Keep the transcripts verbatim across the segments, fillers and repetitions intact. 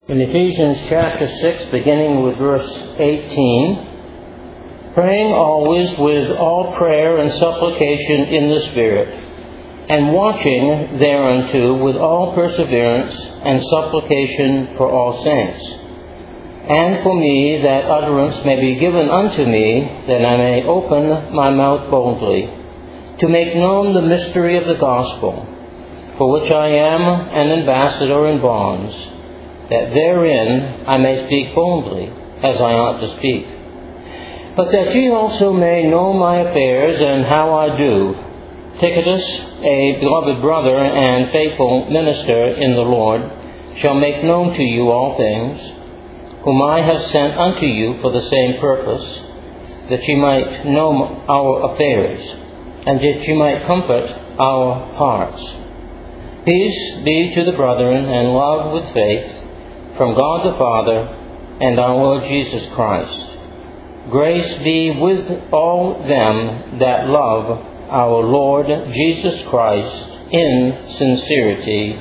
In Ephesians chapter six, beginning with verse eighteen, praying always with all prayer and supplication in the Spirit, and watching thereunto with all perseverance and supplication for all saints, and for me that utterance may be given unto me, that I may open my mouth boldly, to make known the mystery of the gospel, for which I am an ambassador in bonds, that therein I may speak boldly, as I ought to speak. But that ye also may know my affairs and how I do, Tychicus, a beloved brother and faithful minister in the Lord, shall make known to you all things, whom I have sent unto you for the same purpose, that ye might know our affairs, and that ye might comfort our hearts. Peace be to the brethren, and love with faith, from God the Father and our Lord Jesus Christ. Grace be with all them that love our Lord Jesus Christ in sincerity.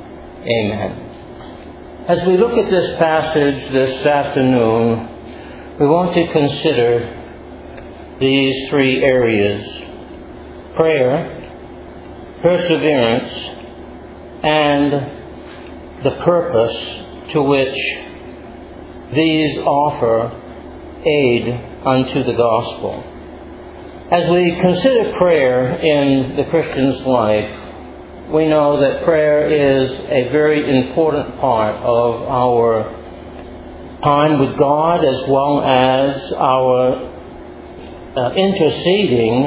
Amen. As we look at this passage this afternoon, we want to consider these three areas: prayer, perseverance, and the purpose to which these offer aid unto the gospel. As we consider prayer in the Christian's life, we know that prayer is a very important part of our time with God, as well as our uh, interceding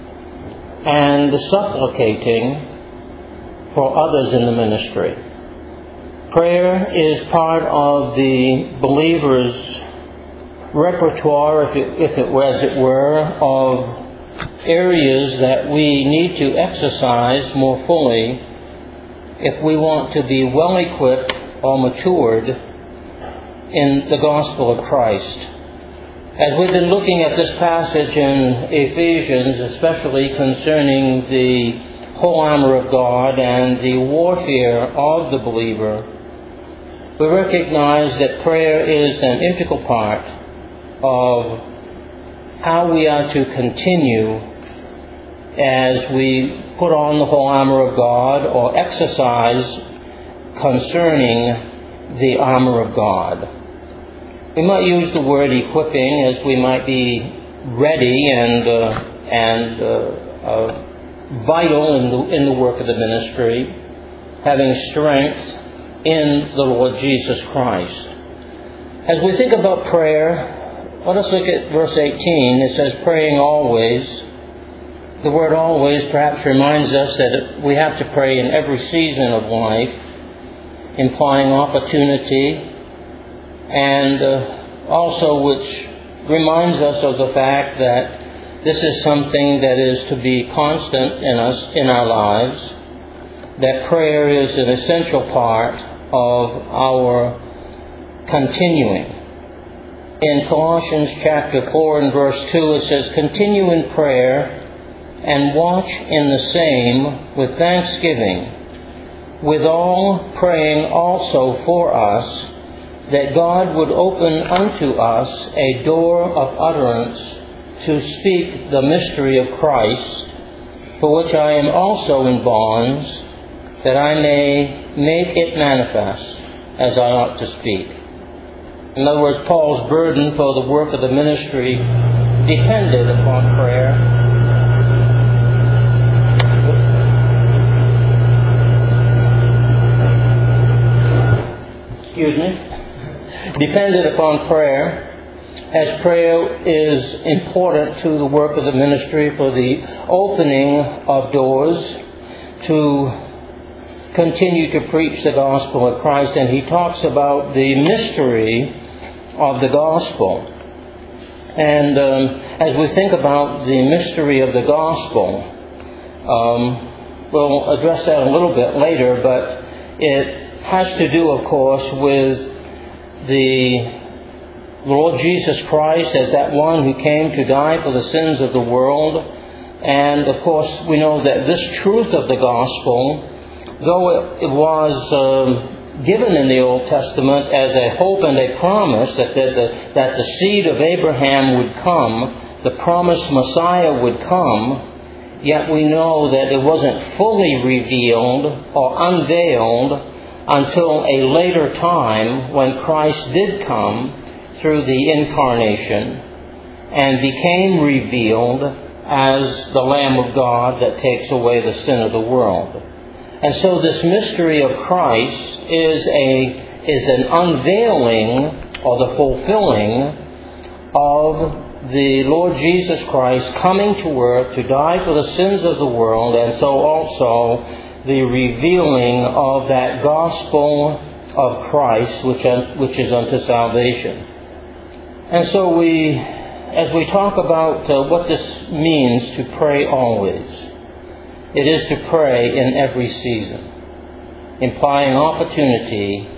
and supplicating for others in the ministry. Prayer is part of the believer's repertoire, if it, if it were, as it were, of areas that we need to exercise more fully if we want to be well equipped or matured in the gospel of Christ. As we've been looking at this passage in Ephesians, especially concerning the whole armor of God and the warfare of the believer, we recognize that prayer is an integral part of how we are to continue as we put on the whole armor of God, or exercise concerning the armor of God. We might use the word equipping, as we might be ready and uh, and uh, uh, vital in the in the work of the ministry, having strength in the Lord Jesus Christ. As we think about prayer, let us look at verse eighteen. It says, praying always. The word always perhaps reminds us that we have to pray in every season of life, implying opportunity, and uh, also which reminds us of the fact that this is something that is to be constant in us, in our lives, that prayer is an essential part of our continuing. In Colossians chapter four and verse two, it says, continue in prayer and watch in the same with thanksgiving, withal praying also for us, that God would open unto us a door of utterance to speak the mystery of Christ, for which I am also in bonds, that I may make it manifest, as I ought to speak. In other words, Paul's burden for the work of the ministry depended upon prayer. Excuse me. Depended upon prayer, as prayer is important to the work of the ministry for the opening of doors to continue to preach the gospel of Christ. And he talks about the mystery of the gospel. And um, as we think about the mystery of the gospel, um, we'll address that a little bit later, but it has to do, of course, with the Lord Jesus Christ as that one who came to die for the sins of the world. And, of course, we know that this truth of the gospel, though it was um, given in the Old Testament as a hope and a promise that the, that the seed of Abraham would come, the promised Messiah would come, yet we know that it wasn't fully revealed or unveiled until a later time when Christ did come through the incarnation and became revealed as the Lamb of God that takes away the sin of the world. And so this mystery of Christ is a is an unveiling or the fulfilling of the Lord Jesus Christ coming to earth to die for the sins of the world, and so also the revealing of that gospel of Christ which which is unto salvation. And so we, as we talk about uh, what this means to pray always, it is to pray in every season, implying opportunity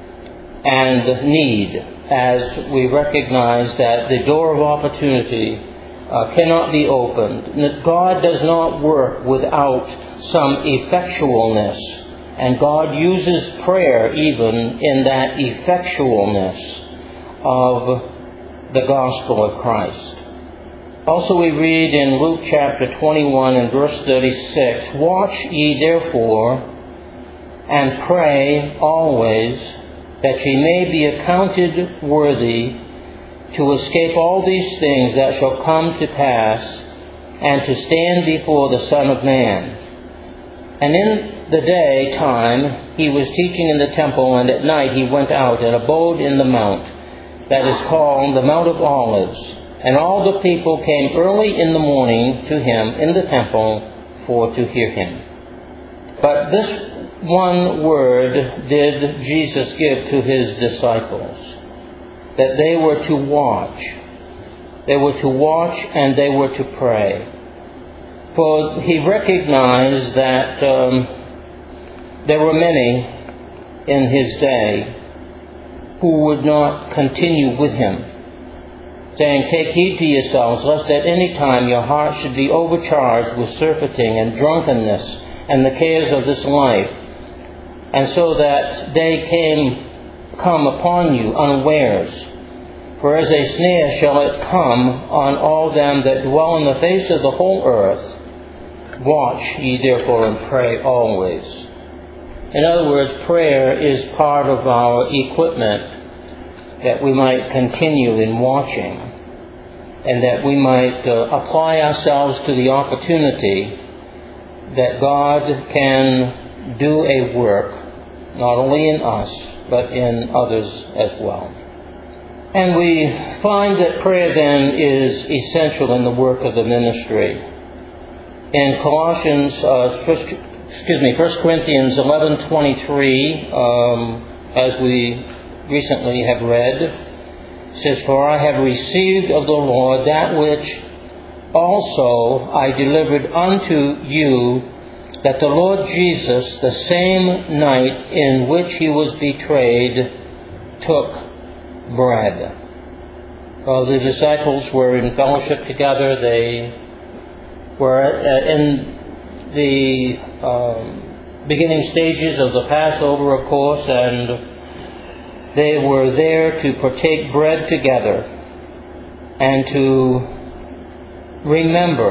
and need, as we recognize that the door of opportunity uh, cannot be opened. That God does not work without some effectualness, and God uses prayer even in that effectualness of the gospel of Christ. Also we read in Luke chapter twenty-one and verse thirty-six, "Watch ye therefore, and pray always, that ye may be accounted worthy to escape all these things that shall come to pass, and to stand before the Son of Man." And in the daytime he was teaching in the temple, and at night he went out and abode in the mount that is called the Mount of Olives. And all the people came early in the morning to him in the temple for to hear him. But this one word did Jesus give to his disciples, that they were to watch. They were to watch and they were to pray. For he recognized that um, there were many in his day who would not continue with him, saying, "Take heed to yourselves, lest at any time your heart should be overcharged with surfeiting and drunkenness and the cares of this life, and so that day came come upon you unawares. For as a snare shall it come on all them that dwell in the face of the whole earth. Watch ye therefore and pray always." In other words, prayer is part of our equipment that we might continue in watching, and that we might uh, apply ourselves to the opportunity that God can do a work, not only in us, but in others as well. And we find that prayer then is essential in the work of the ministry. In Colossians, uh, first, excuse me, First Corinthians eleven twenty-three, um, as we recently have read, it says, "For I have received of the Lord that which also I delivered unto you, that the Lord Jesus, the same night in which he was betrayed, took bread." Well, the disciples were in fellowship together. They were in the um, beginning stages of the Passover, of course, and they were there to partake bread together and to remember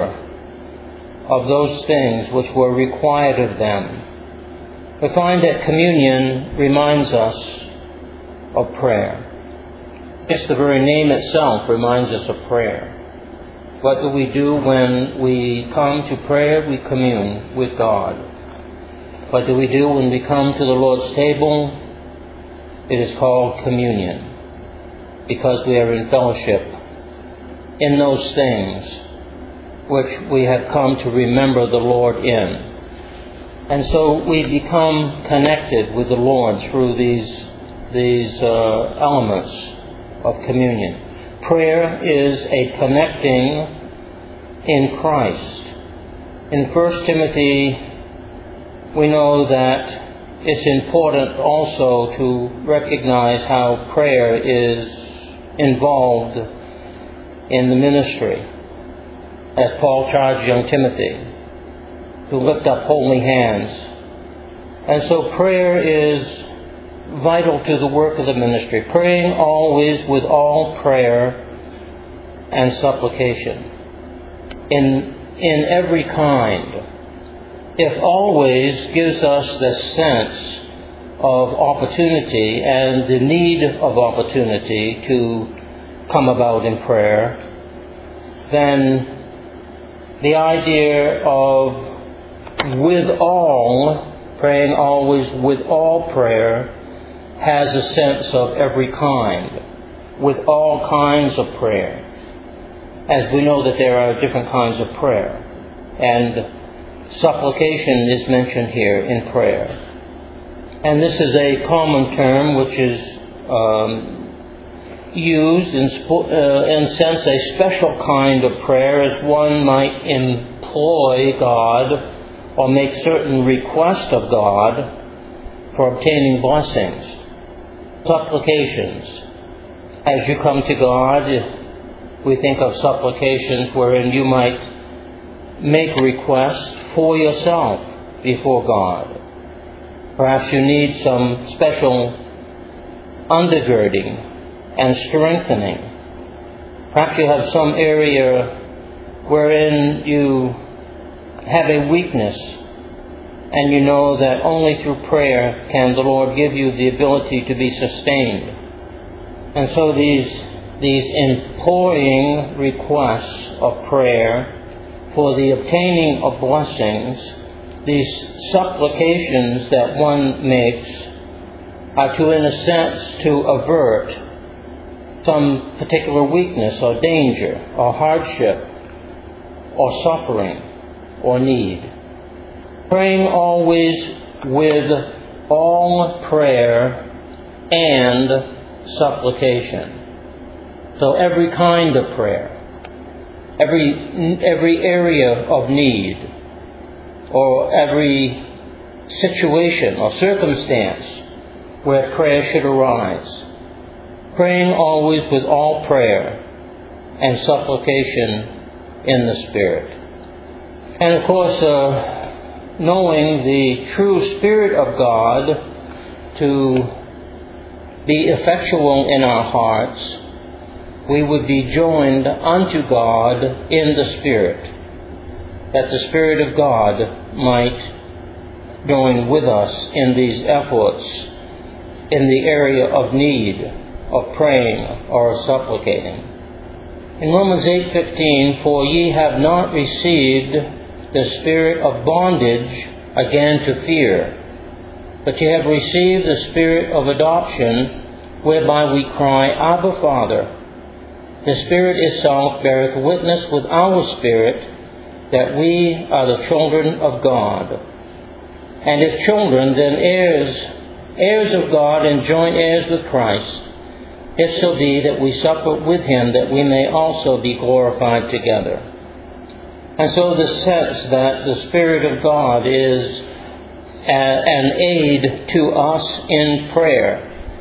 of those things which were required of them. We find that communion reminds us of prayer. It's the very name itself reminds us of prayer. What do we do when we come to prayer? We commune with God. What do we do when we come to the Lord's table? It is called communion, because we are in fellowship in those things which we have come to remember the Lord in. And so we become connected with the Lord through these, these uh, elements of communion. Prayer is a connecting in Christ. In First Timothy, we know that it's important also to recognize how prayer is involved in the ministry, as Paul charged young Timothy to lift up holy hands. And so prayer is vital to the work of the ministry. Praying always with all prayer and supplication. In, in every kind. If always gives us the sense of opportunity and the need of opportunity to come about in prayer, then the idea of with all, praying always with all prayer, has a sense of every kind, with all kinds of prayer. As we know that there are different kinds of prayer, and supplication is mentioned here in prayer. And this is a common term which is um, used in, spo- uh, in a sense a special kind of prayer, as one might employ God or make certain requests of God for obtaining blessings. Supplications. As you come to God, we think of supplications wherein you might make requests for yourself before God. Perhaps you need some special undergirding and strengthening. Perhaps you have some area wherein you have a weakness, and you know that only through prayer can the Lord give you the ability to be sustained. And so these, these imploring requests of prayer for the obtaining of blessings, these supplications that one makes, are to, in a sense, to avert some particular weakness or danger or hardship or suffering or need. Praying always with all prayer and supplication. So every kind of prayer, every every area of need, or every situation or circumstance where prayer should arise. Praying always with all prayer and supplication in the Spirit. And of course, uh, knowing the true Spirit of God to be effectual in our hearts, we would be joined unto God in the Spirit, that the Spirit of God might join with us in these efforts in the area of need, of praying or supplicating. In Romans eight fifteen, for ye have not received the spirit of bondage again to fear, but ye have received the spirit of adoption, whereby we cry, Abba, Father. The Spirit itself beareth witness with our spirit that we are the children of God. And if children, then heirs, heirs of God, and joint heirs with Christ, if so be that we suffer with him, that we may also be glorified together. And so the sense that the Spirit of God is an aid to us in prayer,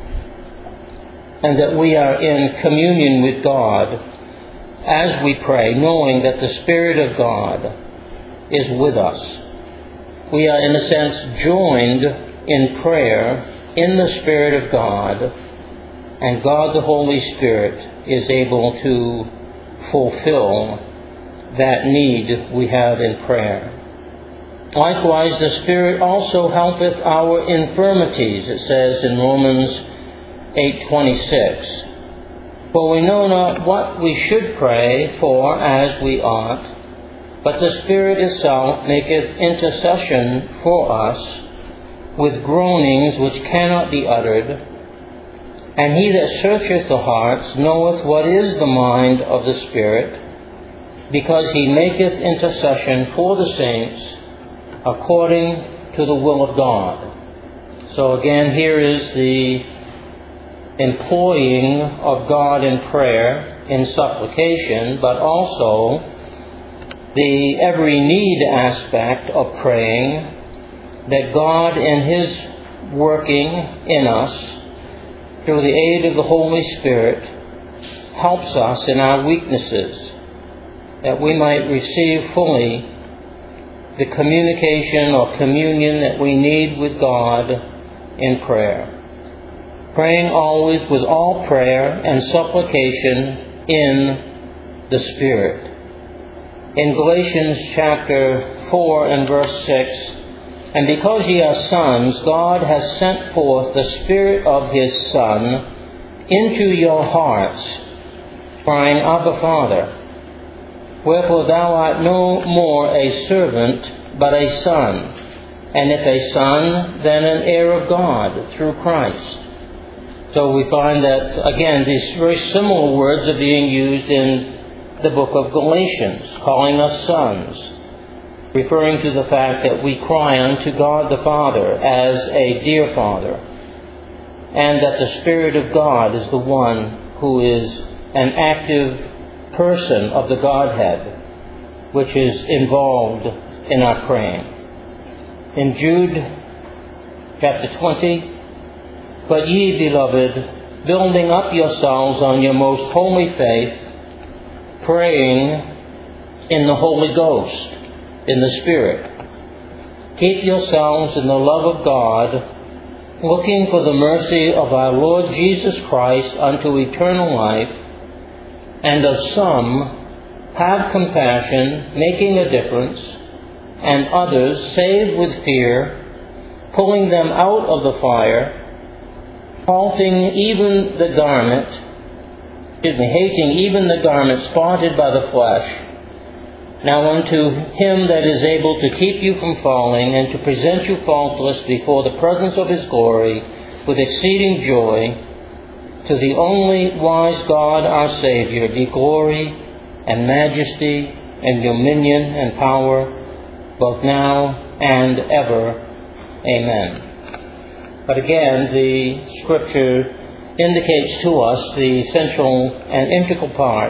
and that we are in communion with God as we pray, knowing that the Spirit of God is with us. We are, in a sense, joined in prayer in the Spirit of God, and God the Holy Spirit is able to fulfill that need we have in prayer. Likewise, the Spirit also helpeth our infirmities, it says in Romans eight twenty-six. For we know not what we should pray for as we ought, but the Spirit itself maketh intercession for us with groanings which cannot be uttered. And he that searcheth the hearts knoweth what is the mind of the Spirit, because he maketh intercession for the saints according to the will of God. So again, here is the employing of God in prayer, in supplication, but also the every need aspect of praying, that God in his working in us, through the aid of the Holy Spirit, helps us in our weaknesses, that we might receive fully the communication or communion that we need with God in prayer. praying always with all prayer and supplication in the Spirit. In Galatians chapter four and verse six, and because ye are sons, God has sent forth the Spirit of His Son into your hearts, crying, Abba, Father. Wherefore thou art no more a servant, but a son, and if a son, then an heir of God through Christ. So we find that, again, these very similar words are being used in the book of Galatians, calling us sons, referring to the fact that we cry unto God the Father as a dear Father, and that the Spirit of God is the one who is an active person of the Godhead, which is involved in our praying. In Jude chapter twenty, but ye, beloved, building up yourselves on your most holy faith, praying in the Holy Ghost, in the Spirit. Keep yourselves in the love of God, looking for the mercy of our Lord Jesus Christ unto eternal life, and of some have compassion, making a difference, and others save with fear, pulling them out of the fire, halting even the garment, excuse me, hating even the garment spotted by the flesh. Now unto Him that is able to keep you from falling, and to present you faultless before the presence of His glory with exceeding joy, to the only wise God our Savior, be glory and majesty and dominion and power, both now and ever. Amen. But again, the Scripture indicates to us the essential and integral part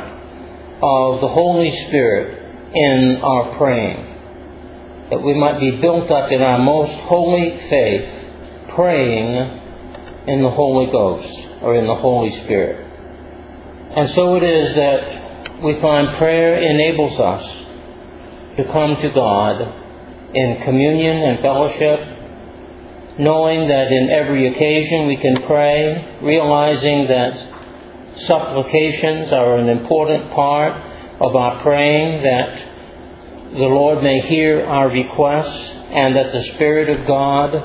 of the Holy Spirit in our praying, that we might be built up in our most holy faith, praying in the Holy Ghost, or in the Holy Spirit. And so it is that we find prayer enables us to come to God in communion and fellowship, knowing that in every occasion we can pray, realizing that supplications are an important part of our praying, that the Lord may hear our requests, and that the Spirit of God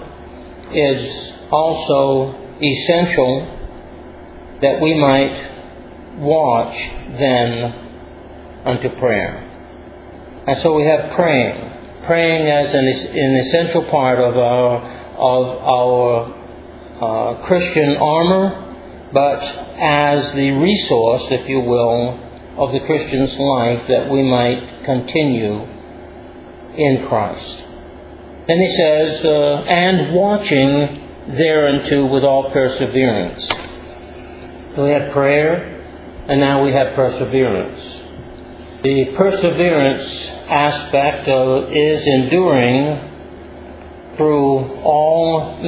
is also essential, that we might watch then unto prayer. And so we have praying, praying as an, an essential part of our of our uh, Christian armor, but as the resource, if you will, of the Christian's life, that we might continue in Christ. Then he says, uh, and watching thereunto with all perseverance. So we have prayer, and now we have perseverance. The perseverance aspect of is enduring through all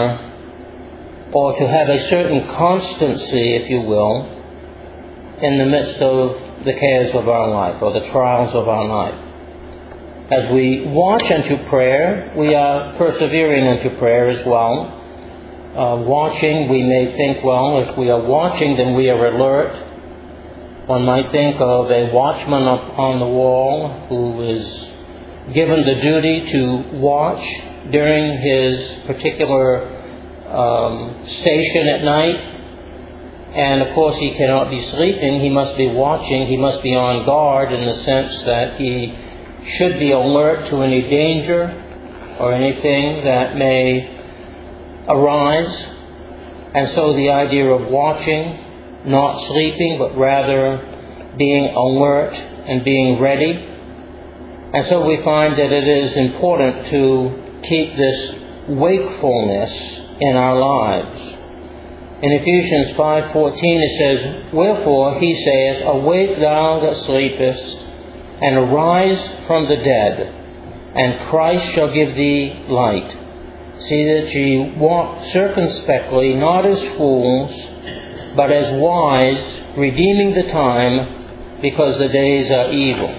manner, or to have a certain constancy, if you will, in the midst of the cares of our life, or the trials of our life. As we watch unto prayer, we are persevering unto prayer as well. Uh, watching, we may think, well, if we are watching, then we are alert. One might think of a watchman up on the wall who is given the duty to watch during his particular um, station at night. And of course he cannot be sleeping, he must be watching, he must be on guard in the sense that he should be alert to any danger or anything that may arise. And so the idea of watching, not sleeping, but rather being alert and being ready. And so we find that it is important to keep this wakefulness in our lives. In Ephesians five fourteen it says, wherefore he saith, awake thou that sleepest, and arise from the dead, and Christ shall give thee light. See that ye walk circumspectly, not as fools, but as wise, redeeming the time, because the days are evil.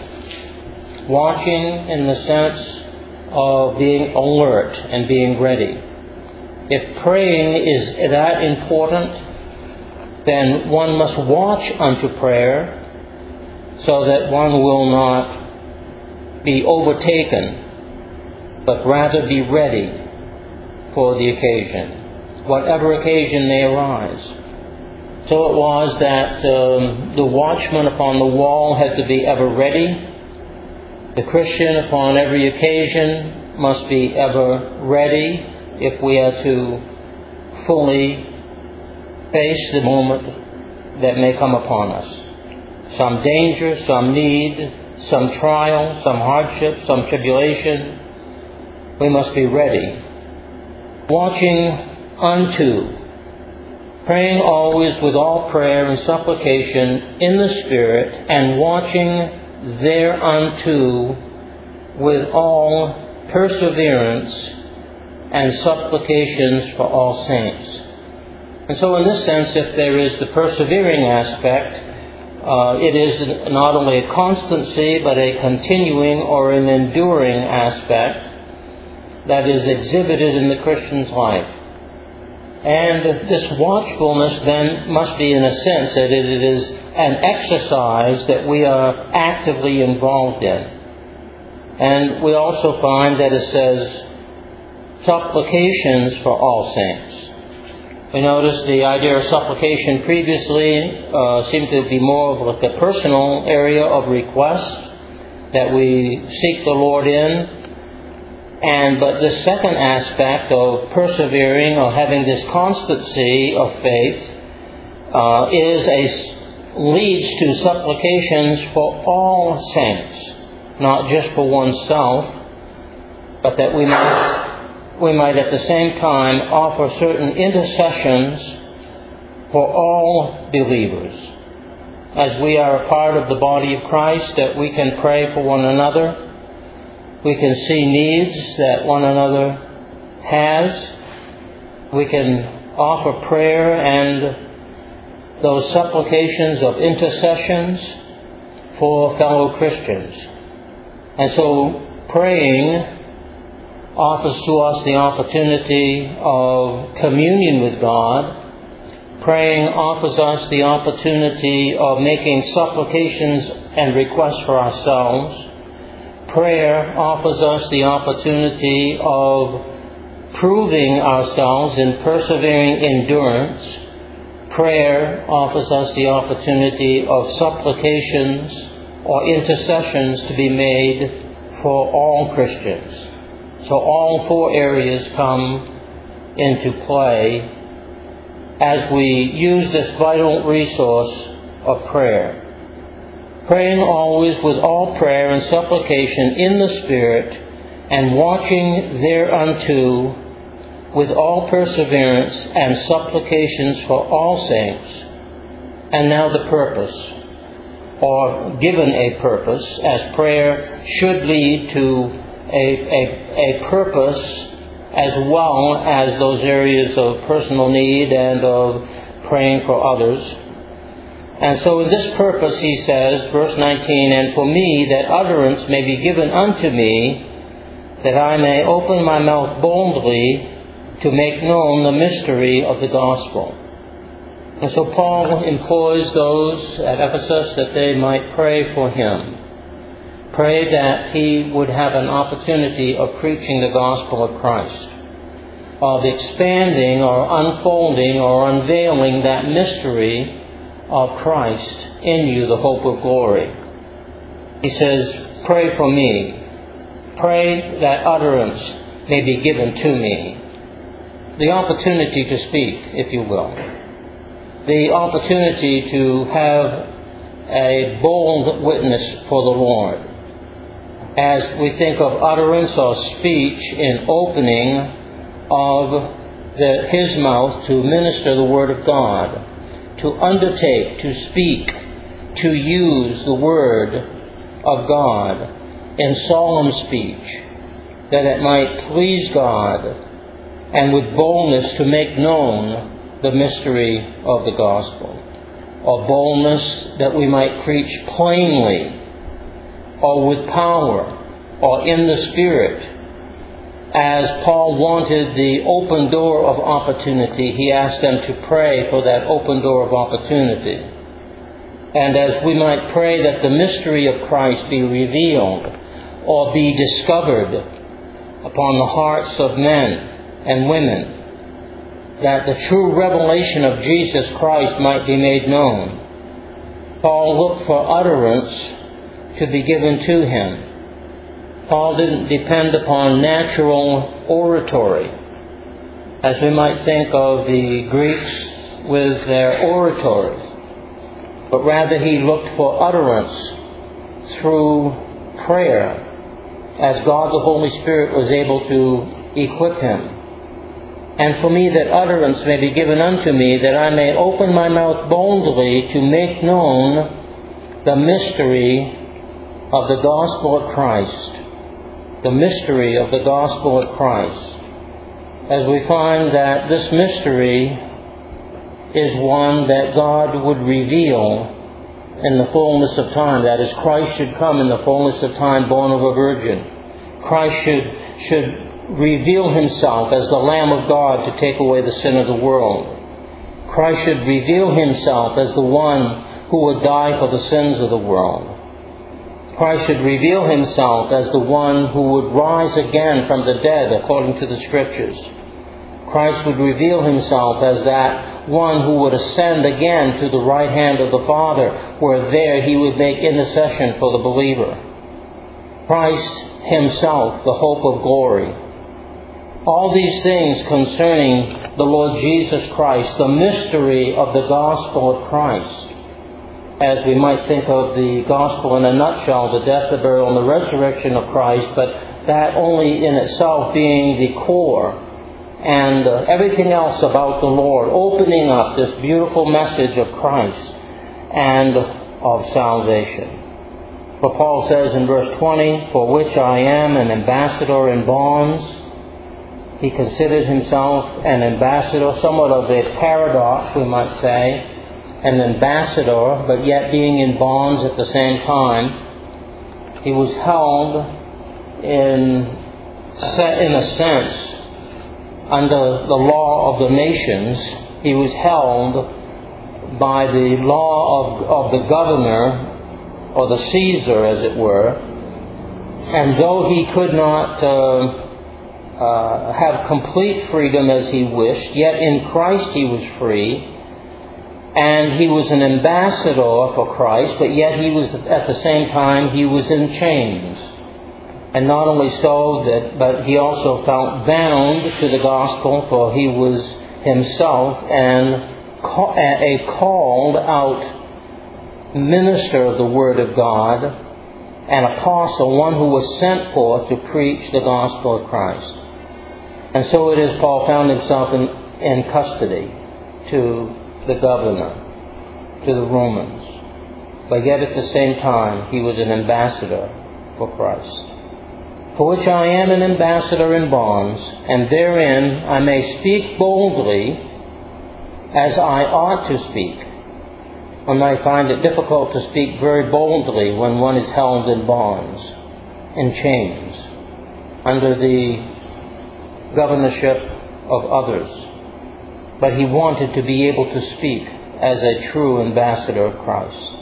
Watching in the sense of being alert and being ready. If praying is that important, then one must watch unto prayer so that one will not be overtaken, but rather be ready for the occasion, whatever occasion may arise. So it was that um, the watchman upon the wall had to be ever ready. The Christian upon every occasion must be ever ready if we are to fully face the moment that may come upon us. Some danger, some need, some trial, some hardship, some tribulation. We must be ready. Watching unto, praying always with all prayer and supplication in the Spirit, and watching thereunto with all perseverance and supplications for all saints. And so in this sense, if there is the persevering aspect, uh, it is not only a constancy, but a continuing or an enduring aspect that is exhibited in the Christian's life. And this watchfulness then must be, in a sense, that it is an exercise that we are actively involved in. And we also find that it says, supplications for all saints. We notice the idea of supplication previously uh, seemed to be more of like a personal area of request that we seek the Lord in. And but the second aspect of persevering or having this constancy of faith uh, is a leads to supplications for all saints, not just for oneself, but that we might we might at the same time offer certain intercessions for all believers. As we are a part of the body of Christ, that we can pray for one another. We can see needs that one another has. We can offer prayer and those supplications of intercessions for fellow Christians. And so praying offers to us the opportunity of communion with God. Praying offers us the opportunity of making supplications and requests for ourselves. Prayer offers us the opportunity of proving ourselves in persevering endurance. Prayer offers us the opportunity of supplications or intercessions to be made for all Christians. So all four areas come into play as we use this vital resource of prayer. Praying always with all prayer and supplication in the Spirit, and watching thereunto with all perseverance and supplications for all saints. And now the purpose, or given a purpose, as prayer should lead to a, a, a purpose as well as those areas of personal need and of praying for others. And so in this purpose, he says, verse nineteen, and for me that utterance may be given unto me, that I may open my mouth boldly to make known the mystery of the gospel. And so Paul employs those at Ephesus that they might pray for him. Pray that he would have an opportunity of preaching the gospel of Christ, of expanding or unfolding or unveiling that mystery of Christ in you, the hope of glory. He says, pray for me. Pray that utterance may be given to me. The opportunity to speak, if you will. The opportunity to have a bold witness for the Lord. As we think of utterance or speech in opening of the, his mouth to minister the Word of God, to undertake, to speak, to use the Word of God in solemn speech, that it might please God, and with boldness to make known the mystery of the gospel, or boldness that we might preach plainly, or with power, or in the Spirit, as Paul wanted the open door of opportunity, he asked them to pray for that open door of opportunity. And as we might pray that the mystery of Christ be revealed or be discovered upon the hearts of men and women, that the true revelation of Jesus Christ might be made known, Paul looked for utterance to be given to him. Paul didn't depend upon natural oratory, as we might think of the Greeks with their oratory, but rather he looked for utterance through prayer, as God the Holy Spirit was able to equip him. And for me that utterance may be given unto me, that I may open my mouth boldly to make known the mystery of the gospel of Christ. The mystery of the gospel of Christ. As we find that this mystery is one that God would reveal in the fullness of time. That is, Christ should come in the fullness of time, born of a virgin. Christ should, should reveal himself as the Lamb of God to take away the sin of the world. Christ should reveal himself as the one who would die for the sins of the world. Christ should reveal himself as the one who would rise again from the dead according to the Scriptures. Christ would reveal himself as that one who would ascend again to the right hand of the Father, where there he would make intercession for the believer. Christ himself, the hope of glory. All these things concerning the Lord Jesus Christ, the mystery of the gospel of Christ, as we might think of the gospel in a nutshell, the death, the burial, and the resurrection of Christ, but that only in itself being the core, and uh, everything else about the Lord, opening up this beautiful message of Christ and of salvation. For Paul says in verse twenty, for which I am an ambassador in bonds. He considered himself an ambassador, somewhat of a paradox, we might say, an ambassador, but yet being in bonds at the same time. He was held in, in a sense, under the law of the nations. He was held by the law of, of the governor, or the Caesar, as it were. And though he could not uh, uh, have complete freedom as he wished, yet in Christ he was free. And he was an ambassador for Christ, but yet he was, at the same time, he was in chains. And not only so, that, but he also felt bound to the gospel, for he was himself an, a called out minister of the Word of God, an apostle, one who was sent forth to preach the gospel of Christ. And so it is Paul found himself in, in custody to the governor, to the Romans. But yet at the same time, he was an ambassador for Christ. For which I am an ambassador in bonds, and therein I may speak boldly as I ought to speak. One might find it difficult to speak very boldly when one is held in bonds, in chains, under the governorship of others. But he wanted to be able to speak as a true ambassador of Christ.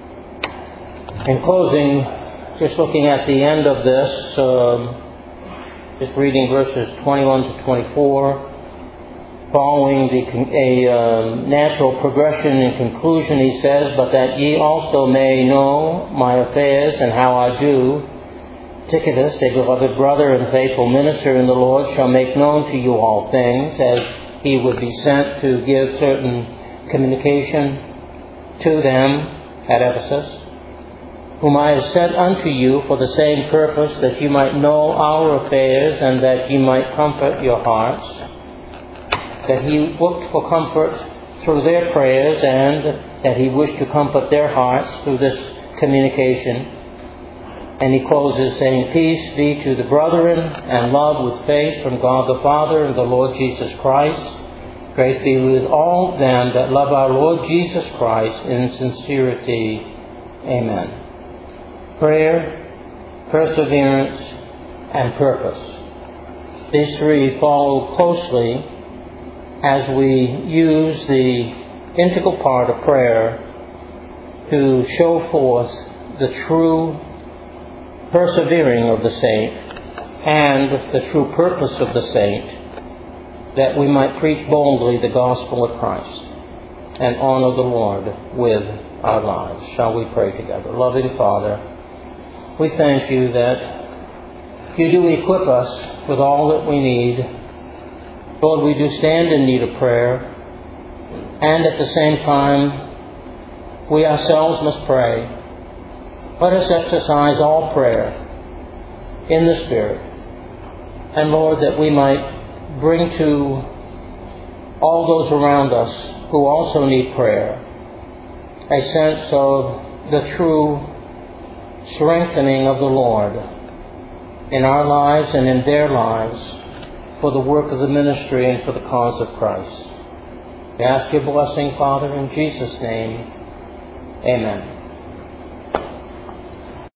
In closing, just looking at the end of this, um, just reading verses twenty-one to twenty-four, following the, a uh, natural progression and conclusion, he says, but that ye also may know my affairs and how I do, Tychicus, a beloved brother and faithful minister in the Lord, shall make known to you all things, as he would be sent to give certain communication to them at Ephesus, whom I have sent unto you for the same purpose, that you might know our affairs, and that you might comfort your hearts. That he looked for comfort through their prayers, and that he wished to comfort their hearts through this communication. And he closes saying, peace be to the brethren, and love with faith from God the Father and the Lord Jesus Christ. Grace be with all them that love our Lord Jesus Christ in sincerity. Amen. Prayer, perseverance, and purpose. These three follow closely as we use the integral part of prayer to show forth the true persevering of the saint and the true purpose of the saint, that we might preach boldly the gospel of Christ and honor the Lord with our lives. Shall we pray together? Loving Father, we thank you that you do equip us with all that we need. Lord, we do stand in need of prayer, and at the same time, we ourselves must pray. Let us exercise all prayer in the Spirit, and Lord, that we might bring to all those around us who also need prayer a sense of the true strengthening of the Lord in our lives and in their lives for the work of the ministry and for the cause of Christ. We ask your blessing, Father, in Jesus' name. Amen.